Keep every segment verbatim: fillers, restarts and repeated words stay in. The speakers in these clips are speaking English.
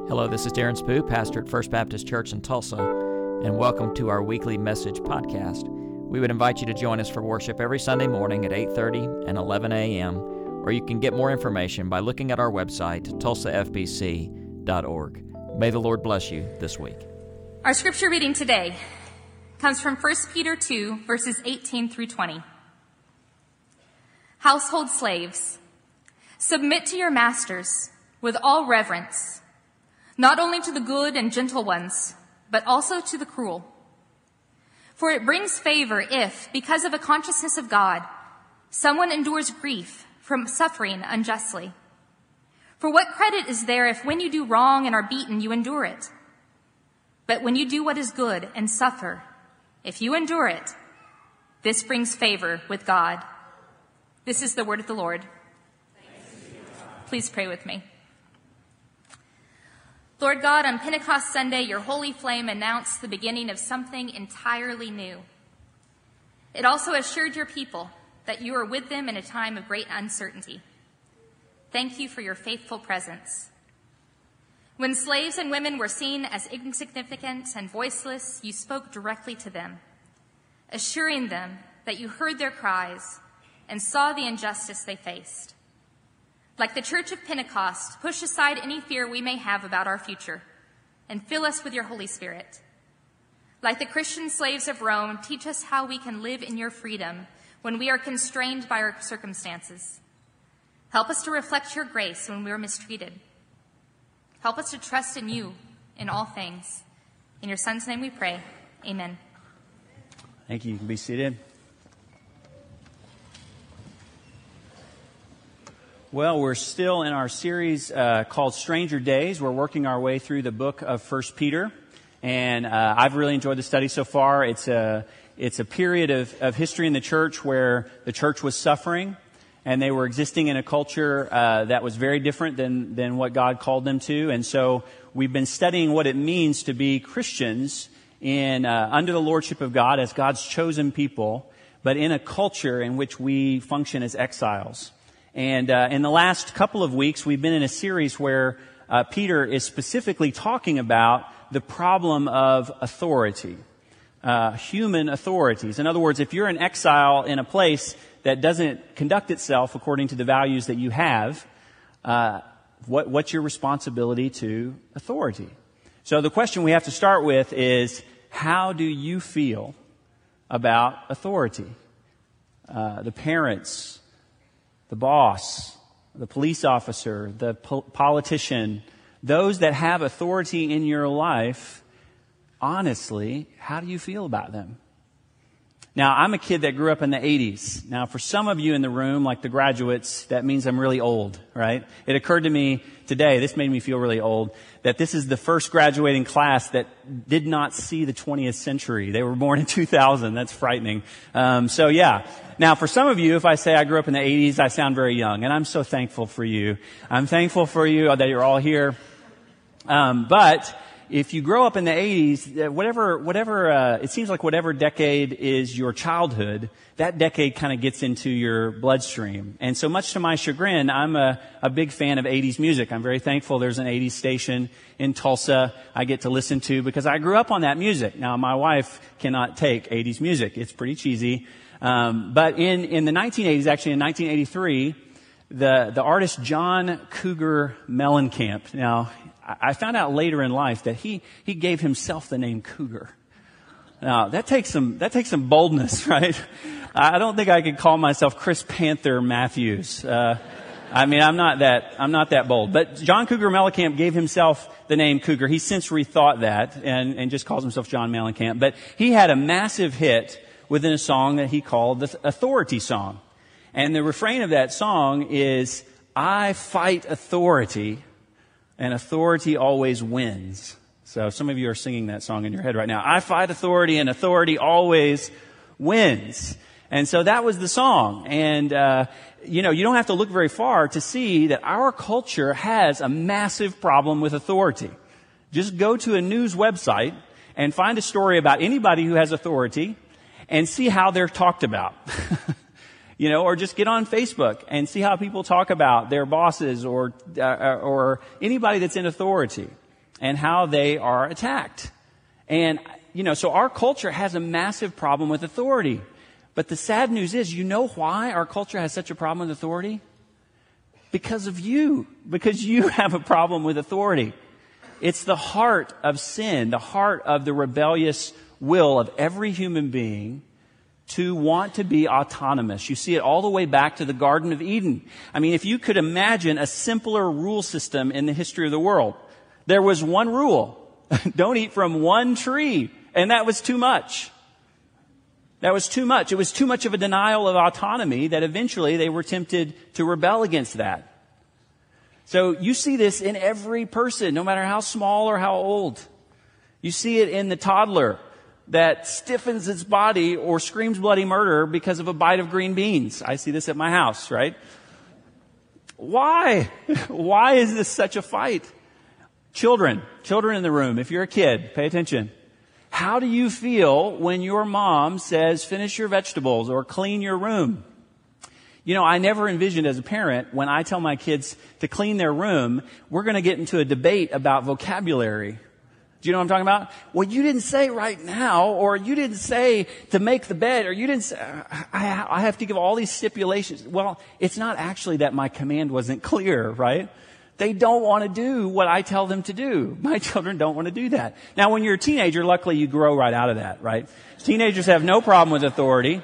Hello, this is Darren Spoo, pastor at First Baptist Church in Tulsa, and welcome to our weekly message podcast. We would invite you to join us for worship every Sunday morning at eight thirty and eleven a.m., or you can get more information by looking at our website, tulsa f b c dot org. May the Lord bless you this week. Our scripture reading today comes from First Peter two, verses eighteen through twenty. Household slaves, submit to your masters with all reverence, not only to the good and gentle ones, but also to the cruel. For it brings favor if, because of a consciousness of God, someone endures grief from suffering unjustly. For what credit is there if when you do wrong and are beaten, you endure it? But when you do what is good and suffer, if you endure it, this brings favor with God. This is the word of the Lord. Please pray with me. Lord God, on Pentecost Sunday, your holy flame announced the beginning of something entirely new. It also assured your people that you are with them in a time of great uncertainty. Thank you for your faithful presence. When slaves and women were seen as insignificant and voiceless, you spoke directly to them, assuring them that you heard their cries and saw the injustice they faced. Like the Church of Pentecost, push aside any fear we may have about our future and fill us with your Holy Spirit. Like the Christian slaves of Rome, teach us how we can live in your freedom when we are constrained by our circumstances. Help us to reflect your grace when we are mistreated. Help us to trust in you in all things. In your Son's name we pray. Amen. Thank you. You can be seated. Well, we're still in our series uh, called Stranger Days. We're working our way through the book of First Peter, and uh, I've really enjoyed the study so far. It's a it's a period of, of history in the church where the church was suffering, and they were existing in a culture uh, that was very different than than what God called them to. And so we've been studying what it means to be Christians in uh, under the lordship of God as God's chosen people, but in a culture in which we function as exiles. And uh, in the last couple of weeks, we've been in a series where uh, Peter is specifically talking about the problem of authority, uh, human authorities. In other words, if you're an exile in a place that doesn't conduct itself according to the values that you have, uh, what, what's your responsibility to authority? So the question we have to start with is, how do you feel about authority? Uh, the parents, the boss, the police officer, the po- politician, those that have authority in your life, honestly, how do you feel about them? Now, I'm a kid that grew up in the eighties. Now, for some of you in the room, like the graduates, that means I'm really old, right? It occurred to me today, this made me feel really old, that this is the first graduating class that did not see the twentieth century. They were born in two thousand. That's frightening. Um, so, yeah. Now, for some of you, if I say I grew up in the eighties, I sound very young, and I'm so thankful for you. I'm thankful for you that you're all here. Um, but if you grow up in the eighties, whatever, whatever, uh, it seems like whatever decade is your childhood, that decade kind of gets into your bloodstream. And so much to my chagrin, I'm a, a big fan of eighties music. I'm very thankful there's an eighties station in Tulsa I get to listen to because I grew up on that music. Now, my wife cannot take eighties music. It's pretty cheesy. Um, but in, in the nineteen eighties, actually in nineteen eighty-three, the, the artist John Cougar Mellencamp, now, I found out later in life that he, he gave himself the name Cougar. Now, that takes some, that takes some boldness, right? I don't think I could call myself Chris Panther Matthews. Uh, I mean, I'm not that, I'm not that bold. But John Cougar Mellencamp gave himself the name Cougar. He's since rethought that and, and just calls himself John Mellencamp. But he had a massive hit within a song that he called the Authority Song. And the refrain of that song is, I fight authority, and authority always wins. So some of you are singing that song in your head right now. I fight authority and authority always wins. And so that was the song. And, uh, you know, you don't have to look very far to see that our culture has a massive problem with authority. Just go to a news website and find a story about anybody who has authority and see how they're talked about. You know, or just get on Facebook and see how people talk about their bosses or uh, or anybody that's in authority. and how they are attacked. And, you know, so our culture has a massive problem with authority. But the sad news is, you know why our culture has such a problem with authority? Because of you. Because you have a problem with authority. It's the heart of sin, the heart of the rebellious will of every human being to want to be autonomous. You see it all the way back to the Garden of Eden. I mean, if you could imagine a simpler rule system in the history of the world, there was one rule. Don't eat from one tree. And that was too much. That was too much. It was too much of a denial of autonomy that eventually they were tempted to rebel against that. So you see this in every person, no matter how small or how old. You see it in the toddler that stiffens its body or screams bloody murder because of a bite of green beans. I see this at my house, right? Why? Why is this such a fight? Children, children in the room, if you're a kid, pay attention. How do you feel when your mom says, finish your vegetables or clean your room? You know, I never envisioned as a parent, when I tell my kids to clean their room, we're going to get into a debate about vocabulary. Do you know what I'm talking about? Well, you didn't say right now, or you didn't say to make the bed, or you didn't say, I, I have to give all these stipulations. Well, it's not actually that my command wasn't clear, right? They don't want to do what I tell them to do. My children don't want to do that. Now, when you're a teenager, luckily you grow right out of that, right? Teenagers have no problem with authority.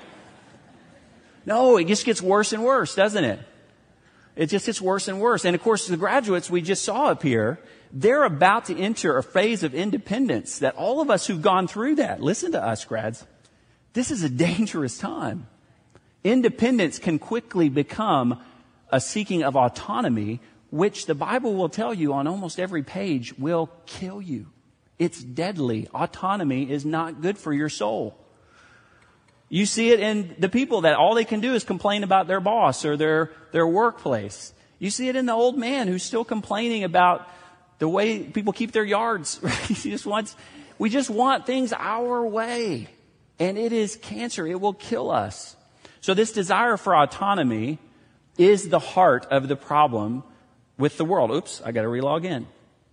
No, it just gets worse and worse, doesn't it? It just gets worse and worse. And of course, the graduates we just saw up here, they're about to enter a phase of independence that all of us who've gone through that, listen to us, grads, this is a dangerous time. Independence can quickly become a seeking of autonomy, which the Bible will tell you on almost every page will kill you. It's deadly. Autonomy is not good for your soul. You see it in the people that all they can do is complain about their boss or their, their workplace. You see it in the old man who's still complaining about the way people keep their yards. He just wants, we just want things our way. And it is cancer. It will kill us. So this desire for autonomy is the heart of the problem with the world. Oops, I got to relog in.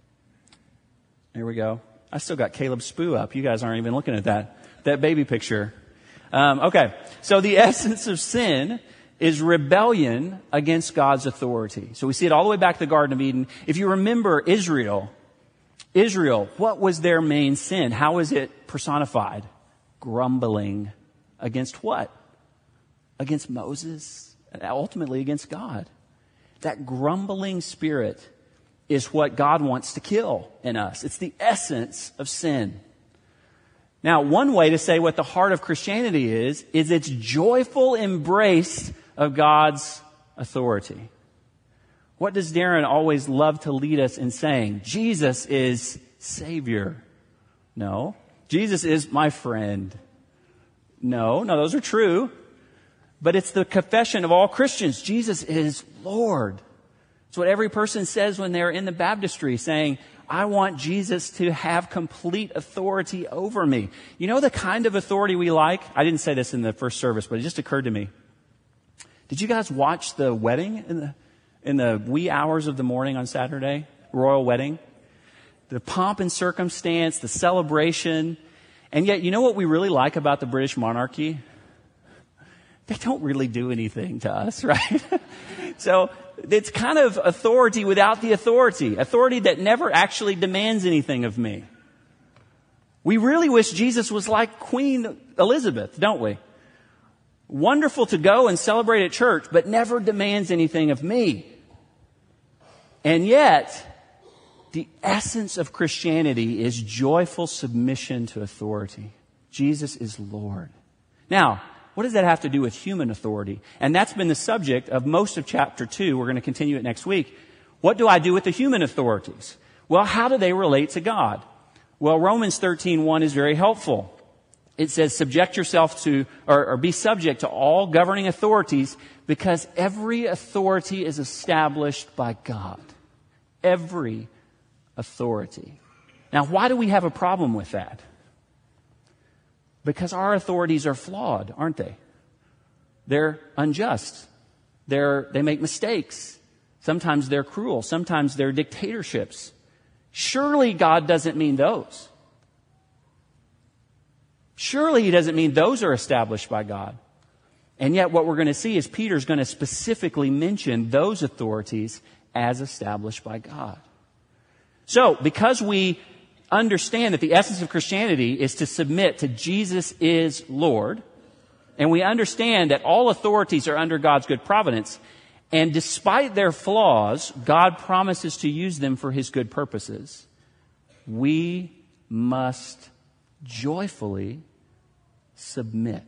There we go. I still got Caleb's spoo up. You guys aren't even looking at that, that baby picture. Um, okay, so the essence of sin is rebellion against God's authority. So we see it all the way back to the Garden of Eden. If you remember Israel, Israel, what was their main sin? How is it personified? Grumbling against what? Against Moses, and ultimately against God. That grumbling spirit is what God wants to kill in us. It's the essence of sin. Now, one way to say what the heart of Christianity is, is its joyful embrace of God's authority. What does Darren always love to lead us in saying? Jesus is Savior. No. Jesus is my friend. No, no, those are true. But it's the confession of all Christians. Jesus is Lord. It's what every person says when they're in the baptistry, saying, I want Jesus to have complete authority over me. You know the kind of authority we like? I didn't say this in the first service, but it just occurred to me. Did you guys watch the wedding in the, in the wee hours of the morning on Saturday? Royal wedding? The pomp and circumstance, the celebration. And yet, you know what we really like about the British monarchy? They don't really do anything to us, right? So it's kind of authority without the authority. Authority that never actually demands anything of me. We really wish Jesus was like Queen Elizabeth, don't we? Wonderful to go and celebrate at church, but never demands anything of me. And yet, the essence of Christianity is joyful submission to authority. Jesus is Lord. Now, what does that have to do with human authority? And that's been the subject of most of chapter two. We're going to continue it next week. What do I do with the human authorities? Well, how do they relate to God? Well, Romans thirteen one is very helpful. It says, subject yourself to, or, or be subject to all governing authorities, because every authority is established by God. Every authority. Now, why do we have a problem with that? Because our authorities are flawed, aren't they? They're unjust. They're, they make mistakes. Sometimes they're cruel. Sometimes they're dictatorships. Surely God doesn't mean those. Surely he doesn't mean those are established by God. And yet what we're going to see is Peter's going to specifically mention those authorities as established by God. So, because we understand that the essence of Christianity is to submit to Jesus is Lord, and we understand that all authorities are under God's good providence, and despite their flaws, God promises to use them for his good purposes, we must joyfully submit.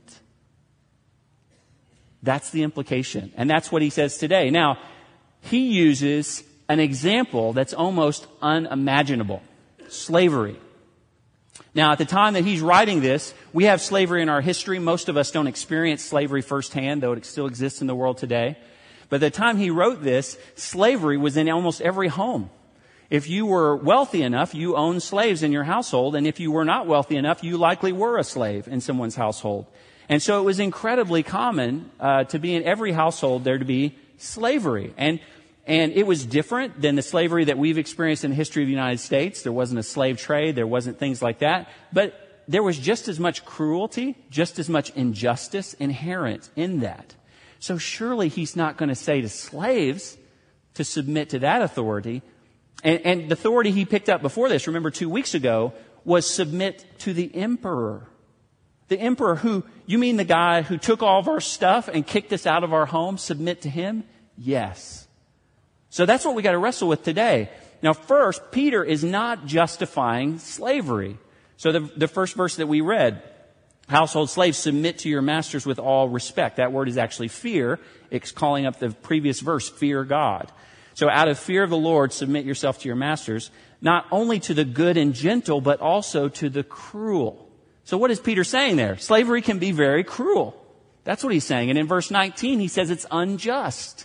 That's the implication. And that's what he says today. Now, he uses an example that's almost unimaginable. Slavery. Now, at the time that he's writing this, we have slavery in our history. Most of us don't experience slavery firsthand, though it still exists in the world today. But at the time he wrote this, slavery was in almost every home. If you were wealthy enough, you owned slaves in your household. And if you were not wealthy enough, you likely were a slave in someone's household. And so it was incredibly common uh, to be in every household there to be slavery. And and it was different than the slavery that we've experienced in the history of the United States. There wasn't a slave trade. There wasn't things like that. But there was just as much cruelty, just as much injustice inherent in that. So surely he's not going to say to slaves to submit to that authority. And, and the authority he picked up before this, remember two weeks ago, was submit to the emperor. The emperor who, you mean the guy who took all of our stuff and kicked us out of our home, submit to him? Yes. So that's what we got to wrestle with today. Now first, Peter is not justifying slavery. So the, the first verse that we read, household slaves, submit to your masters with all respect. That word is actually fear. It's calling up the previous verse, fear God. So out of fear of the Lord, submit yourself to your masters, not only to the good and gentle, but also to the cruel. So what is Peter saying there? Slavery can be very cruel. That's what he's saying. And in verse nineteen, he says it's unjust.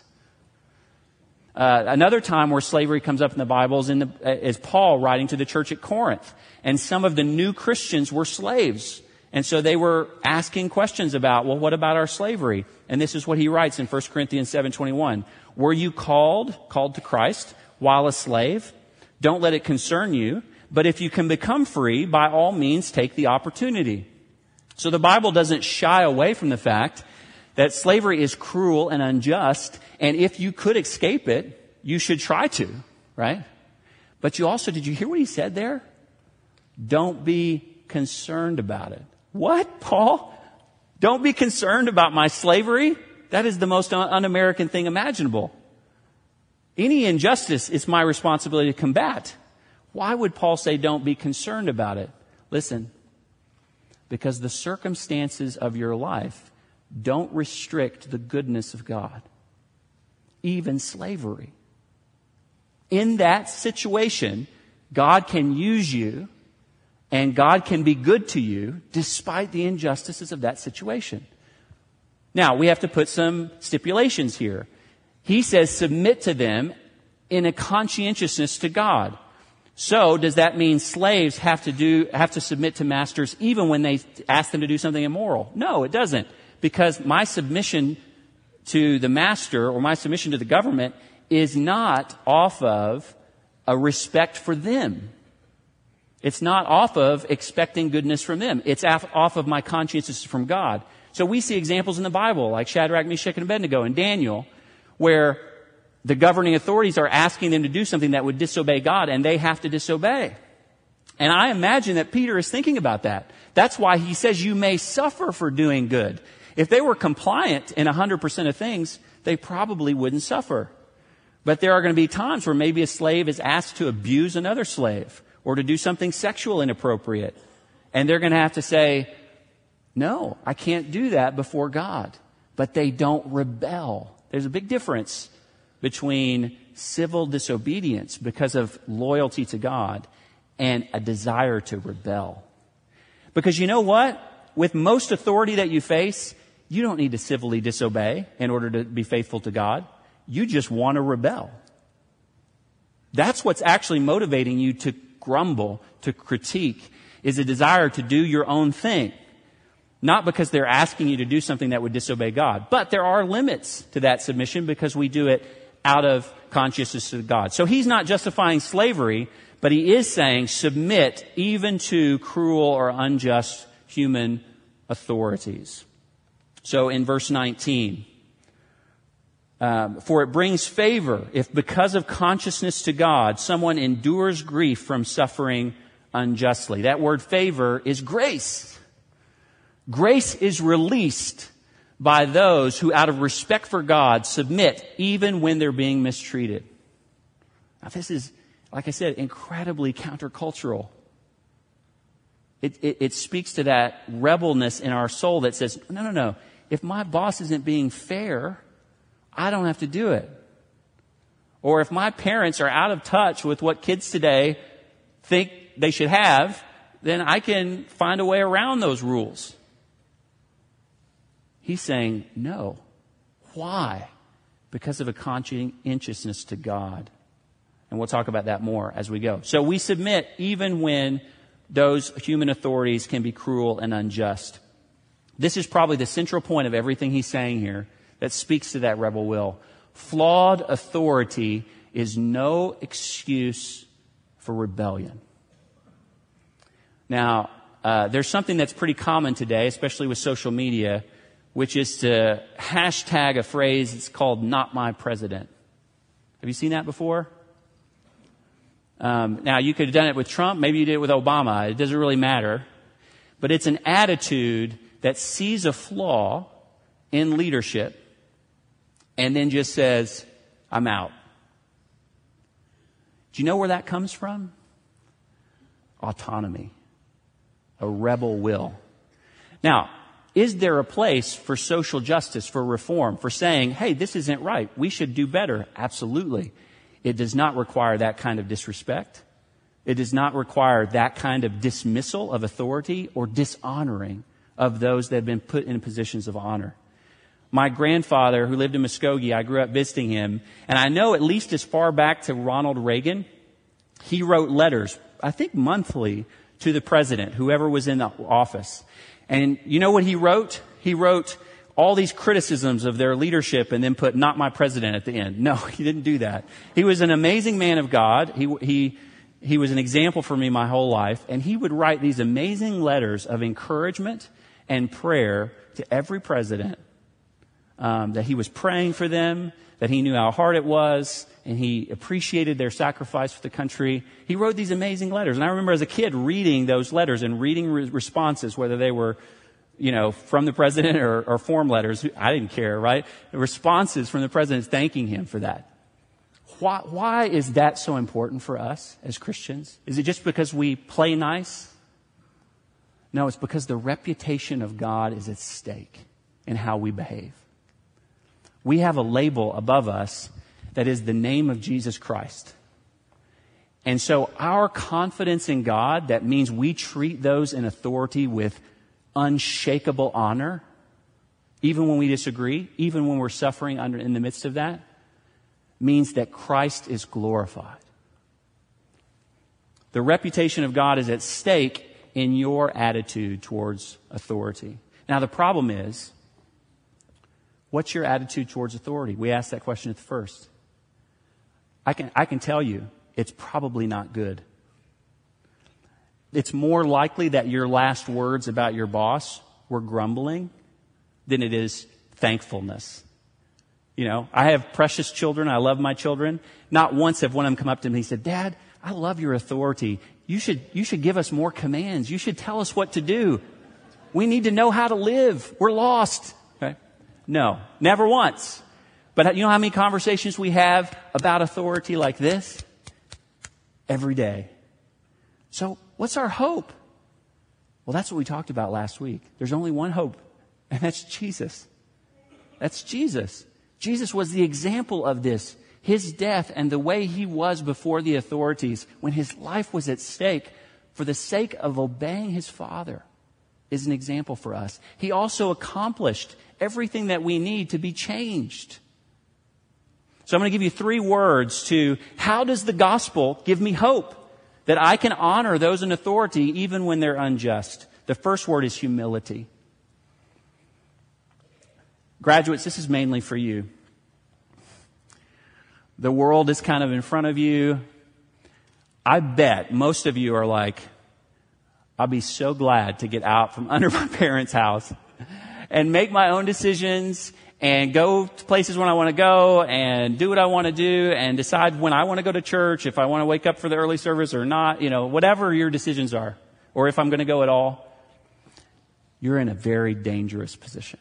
Uh, another time where slavery comes up in the Bible is, in the, uh, is Paul writing to the church at Corinth. And some of the new Christians were slaves. And so they were asking questions about, well, what about our slavery? And this is what he writes in First Corinthians seven twenty-one. Were you called, called to Christ, while a slave? Don't let it concern you. But if you can become free, by all means, take the opportunity. So the Bible doesn't shy away from the fact that slavery is cruel and unjust. And if you could escape it, you should try to, right? But you also, did you hear what he said there? Don't be concerned about it. What, Paul? Don't be concerned about my slavery? That is the most un-American thing imaginable. Any injustice is my responsibility to combat. Why would Paul say don't be concerned about it? Listen, because the circumstances of your life don't restrict the goodness of God. Even slavery. In that situation, God can use you and God can be good to you despite the injustices of that situation. Now, we have to put some stipulations here. He says submit to them in a conscientiousness to God. So, does that mean slaves have to do, have to submit to masters even when they ask them to do something immoral? No, it doesn't. Because my submission to the master or my submission to the government is not off of a respect for them. It's not off of expecting goodness from them. It's off of my conscience from God. So we see examples in the Bible like Shadrach, Meshach, and Abednego and Daniel where the governing authorities are asking them to do something that would disobey God and they have to disobey. And I imagine that Peter is thinking about that. That's why he says you may suffer for doing good. If they were compliant in one hundred percent of things, they probably wouldn't suffer. But there are going to be times where maybe a slave is asked to abuse another slave or to do something sexual inappropriate. And they're going to have to say, no, I can't do that before God. But they don't rebel. There's a big difference between civil disobedience because of loyalty to God and a desire to rebel. Because you know what? With most authority that you face, you don't need to civilly disobey in order to be faithful to God. You just want to rebel. That's what's actually motivating you to grumble, to critique, is a desire to do your own thing. Not because they're asking you to do something that would disobey God. But there are limits to that submission because we do it out of consciousness to God. So he's not justifying slavery But he is saying, submit even to cruel or unjust human authorities. So in verse nineteen, um, for it brings favor if because of consciousness to God, someone endures grief from suffering unjustly. That word favor is grace. Grace is released by those who, out of respect for God, submit even when they're being mistreated. Now, this is, like I said, incredibly countercultural. It, it, it speaks to that rebelness in our soul that says, no, no, no. If my boss isn't being fair, I don't have to do it. Or if my parents are out of touch with what kids today think they should have, then I can find a way around those rules. He's saying, no. Why? Because of a conscientiousness to God. And we'll talk about that more as we go. So we submit even when those human authorities can be cruel and unjust. This is probably the central point of everything he's saying here that speaks to that rebel will. Flawed authority is no excuse for rebellion. Now, uh, there's something that's pretty common today, especially with social media, which is to hashtag a phrase that's called "not my president." Have you seen that before? Um, now, you could have done it with Trump. Maybe you did it with Obama. It doesn't really matter. But it's an attitude that sees a flaw in leadership and then just says, I'm out. Do you know where that comes from? Autonomy. A rebel will. Now, is there a place for social justice, for reform, for saying, hey, this isn't right, we should do better? Absolutely. It does not require that kind of disrespect. It does not require that kind of dismissal of authority or dishonoring of those that have been put in positions of honor. My grandfather, who lived in Muskogee, I grew up visiting him, and I know at least as far back to Ronald Reagan, he wrote letters, I think monthly, to the president, whoever was in the office. And you know what he wrote? He wrote all these criticisms of their leadership and then put "not my president" at the end. No, he didn't do that. He was an amazing man of God. He, he, he was an example for me my whole life. And he would write these amazing letters of encouragement and prayer to every president, um, that he was praying for them, that he knew how hard it was, and he appreciated their sacrifice for the country. He wrote these amazing letters. And I remember as a kid reading those letters and reading re- responses, whether they were, you know, from the president or, or form letters. I didn't care, right? The responses from the president thanking him for that. Why, why is that so important for us as Christians? Is it just because we play nice? No, it's because the reputation of God is at stake in how we behave. We have a label above us that is the name of Jesus Christ. And so our confidence in God, that means we treat those in authority with unshakable honor, even when we disagree, even when we're suffering under in the midst of that, means that Christ is glorified. The reputation of God is at stake in your attitude towards authority. Now, the problem is, what's your attitude towards authority? We asked that question at the first. I can, I can tell you, it's probably not good. It's more likely that your last words about your boss were grumbling than it is thankfulness. You know, I have precious children. I love my children. Not once have one of them come up to me and said, Dad, I love your authority. You should, you should give us more commands. You should tell us what to do. We need to know how to live. We're lost. Okay? No, never once. But you know how many conversations we have about authority like this? Every day. So what's our hope? Well, that's what we talked about last week. There's only one hope, and that's Jesus. That's Jesus. Jesus was the example of this. His death and the way he was before the authorities when his life was at stake for the sake of obeying his Father is an example for us. He also accomplished everything that we need to be changed. So I'm going to give you three words to how does the gospel give me hope that I can honor those in authority even when they're unjust. The first word is humility. Graduates, this is mainly for you. The world is kind of in front of you. I bet most of you are like, I'll be so glad to get out from under my parents' house and make my own decisions and go to places when I want to go and do what I want to do and decide when I want to go to church, if I want to wake up for the early service or not, you know, whatever your decisions are, or if I'm going to go at all. You're in a very dangerous position.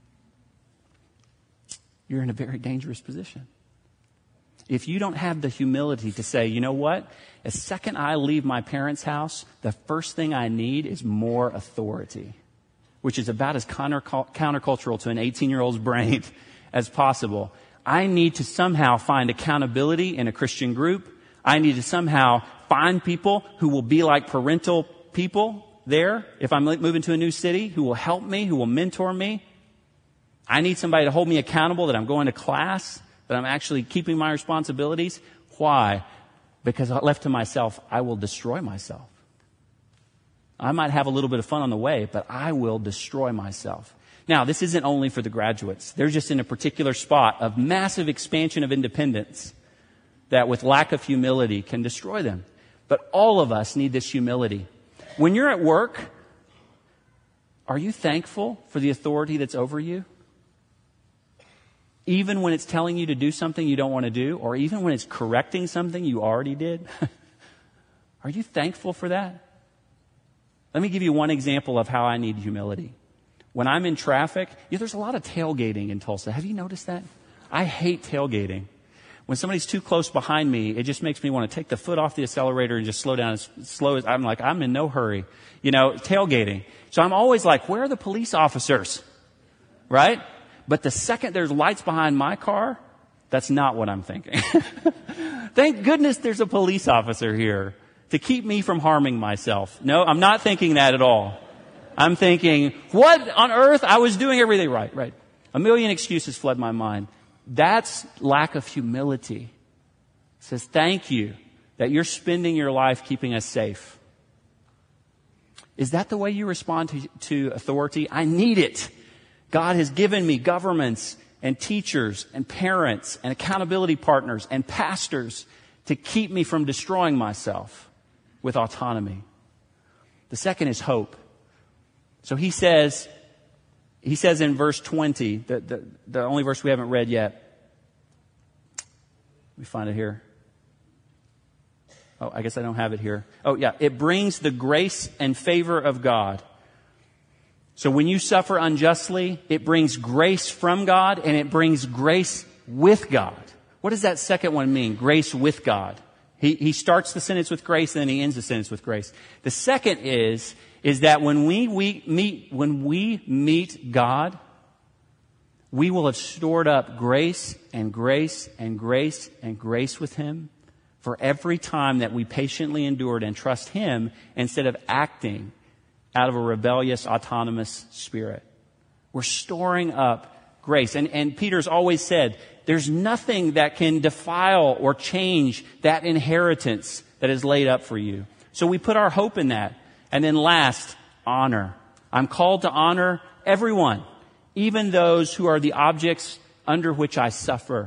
You're in a very dangerous position. If you don't have the humility to say, you know what? The second I leave my parents' house, the first thing I need is more authority, which is about as counter- countercultural to an eighteen-year-old's brain as possible. I need to somehow find accountability in a Christian group. I need to somehow find people who will be like parental people there if I'm moving to a new city, who will help me, who will mentor me. I need somebody to hold me accountable that I'm going to class, that I'm actually keeping my responsibilities. Why? Because left to myself, I will destroy myself. I might have a little bit of fun on the way, but I will destroy myself. Now, this isn't only for the graduates. They're just in a particular spot of massive expansion of independence that with lack of humility can destroy them. But all of us need this humility. When you're at work, are you thankful for the authority that's over you? Even when it's telling you to do something you don't want to do, or even when it's correcting something you already did? Are you thankful for that? Let me give you one example of how I need humility. When I'm in traffic, you know, there's a lot of tailgating in Tulsa. Have you noticed that? I hate tailgating. When somebody's too close behind me, it just makes me want to take the foot off the accelerator and just slow down as slow as I'm like, I'm in no hurry. You know, tailgating. So I'm always like, where are the police officers? Right? But the second there's lights behind my car, that's not what I'm thinking. Thank goodness there's a police officer here to keep me from harming myself. No, I'm not thinking that at all. I'm thinking, what on earth? I was doing everything right, right. A million excuses flood my mind. That's lack of humility. It says, thank you that you're spending your life keeping us safe. Is that the way you respond to, to authority? I need it. God has given me governments and teachers and parents and accountability partners and pastors to keep me from destroying myself with autonomy. The second is hope. So he says, he says in verse twenty, the, the, the only verse we haven't read yet. Let me find it here. Oh, I guess I don't have it here. Oh, yeah. It brings the grace and favor of God. So when you suffer unjustly, it brings grace from God and it brings grace with God. What does that second one mean? Grace with God. He, he starts the sentence with grace and then he ends the sentence with grace. The second is, is that when we, we meet, when we meet God, we will have stored up grace and grace and grace and grace with Him for every time that we patiently endured and trust Him instead of acting out of a rebellious, autonomous spirit. We're storing up grace. And, and Peter's always said, there's nothing that can defile or change that inheritance that is laid up for you. So we put our hope in that. And then last, honor. I'm called to honor everyone, even those who are the objects under which I suffer.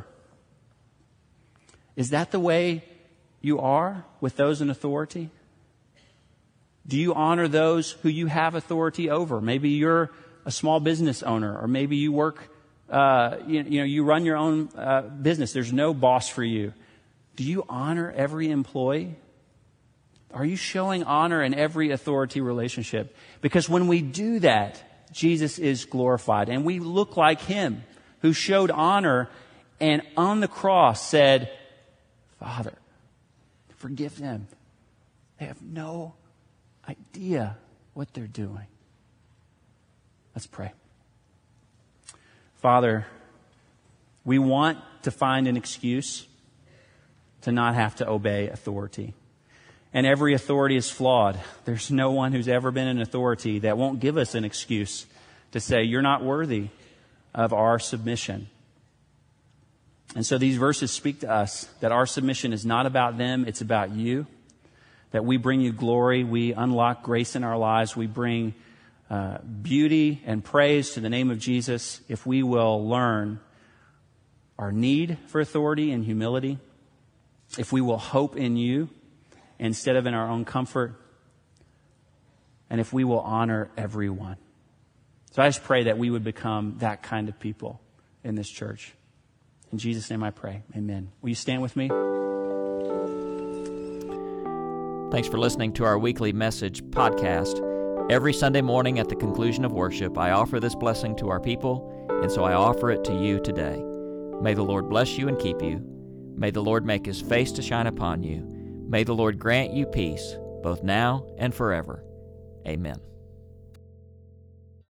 Is that the way you are with those in authority? Do you honor those who you have authority over? Maybe you're a small business owner, or maybe you work, uh, you, you know, you run your own uh, business. There's no boss for you. Do you honor every employee? Are you showing honor in every authority relationship? Because when we do that, Jesus is glorified, and we look like Him, who showed honor and on the cross said, Father, forgive them. They have no idea what they're doing. Let's pray. Father, we want to find an excuse to not have to obey authority. And every authority is flawed. There's no one who's ever been in authority that won't give us an excuse to say, you're not worthy of our submission. And so these verses speak to us that our submission is not about them, it's about you. That we bring you glory, we unlock grace in our lives, we bring uh, beauty and praise to the name of Jesus if we will learn our need for authority and humility, if we will hope in you, instead of in our own comfort, and if we will honor everyone. So I just pray that we would become that kind of people in this church. In Jesus' name I pray. Amen. Will you stand with me? Thanks for listening to our weekly message podcast. Every Sunday morning at the conclusion of worship, I offer this blessing to our people, and so I offer it to you today. May the Lord bless you and keep you. May the Lord make his face to shine upon you. May the Lord grant you peace, both now and forever. Amen.